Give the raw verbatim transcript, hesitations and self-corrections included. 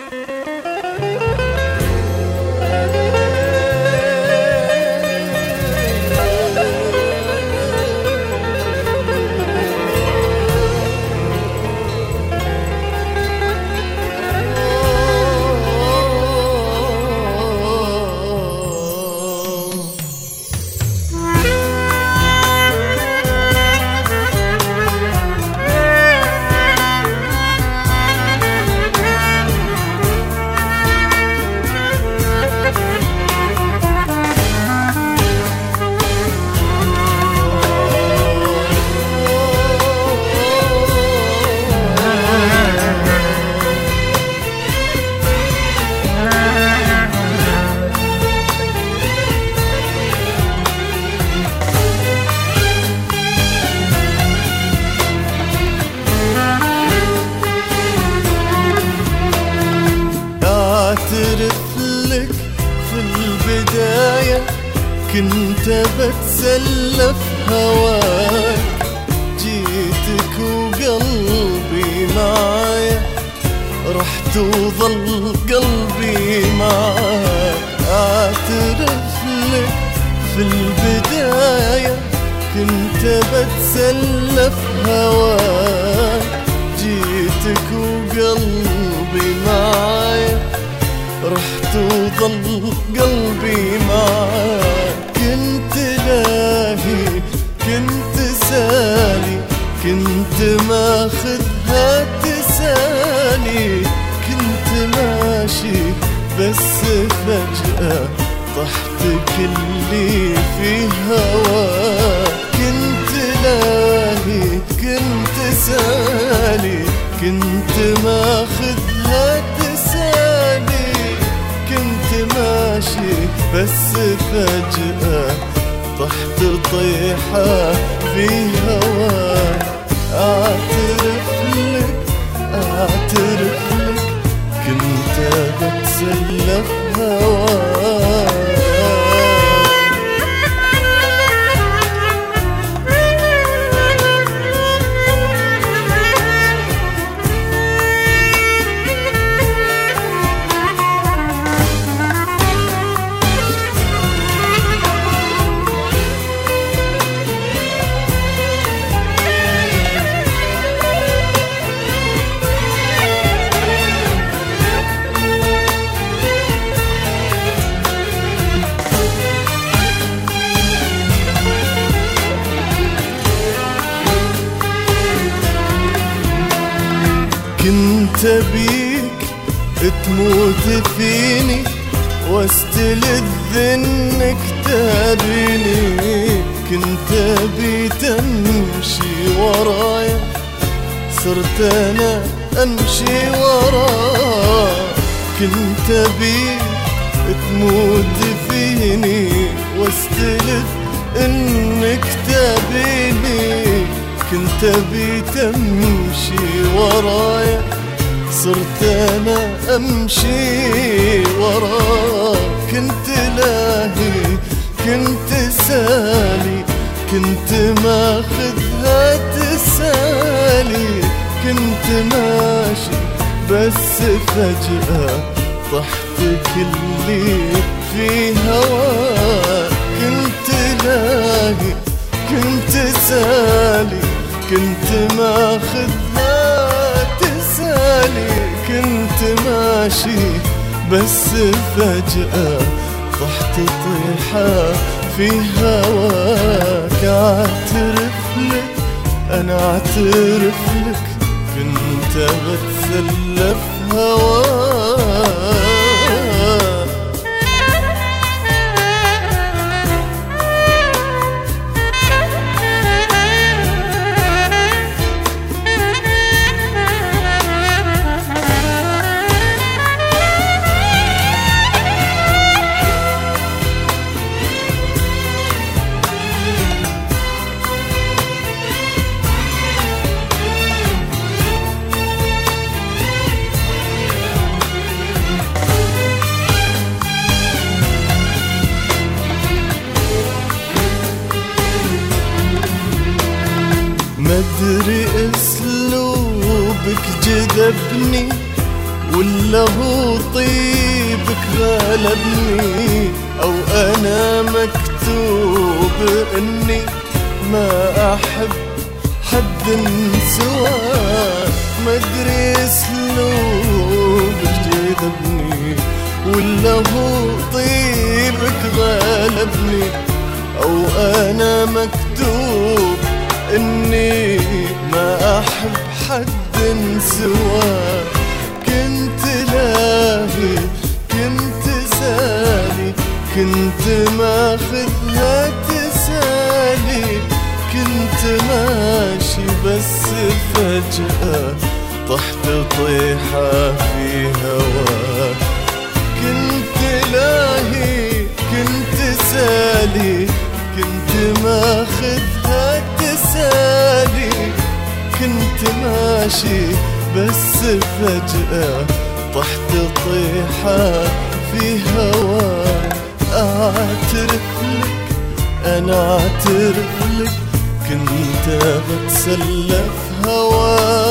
أعترف لك في البداية كنت بتسلى في هواك، جيتك وقلبي معايا، رحت وظل قلبي معاك. أعترف لك في البداية كنت بتسلى في هواك، جيتك وقلبي معايا، رحت وظل قلبي معاك. كنت لاهي كنت سالي، كنت ماخذها تسالي، كنت ماشي بس فجأة طحت كلي في هواك. كنت لاهي كنت سالي، كنت ماخذها تسالي، كنت ماشي بس فجأة طحت طيحة في هواك. أعترف لك أعترف لك كنت بتسلى في هواك. كنت بيك تموت فيني واستلذ انك تابيني، كنت بي تمشي ورايا، صرت انا امشي وراك. كنت بيك تموت فيني واستلذ انك تابيني، كنت بي تمشي ورايا، صرت انا امشي وراك. كنت لاهي كنت سالي، كنت ماخذها تسالي، كنت ماشي بس فجأة طحت كلي في هواك. كنت لاهي كنت سالي، كنت ماخذها تسالي، كنت ماشي بس فجأة طحت طيحة في هواك. أعترف لك أنا أعترف لك كنت بتسلى في هواك. مدري اسلوبك جذبني ولا ولا هو طيبك غلبني، أو أنا مكتوب إني ما أحب حد سواك. مدري اسلوبك جذبني، ولا هو طيبك غلبني، أو أنا مكتوب إني ما أحب حد سواك. كنت لاهي كنت سالي، كنت ماخذها تسالي، كنت ماشي بس فجأة طحت طيحة في هواك. كنت لاهي كنت سالي، كنت ماخذها تسالي، كنت ماشي بس فجأة طحت طيحة في هواك. أعترف لك أنا أعترف لك، كنت بتسلى في هواك.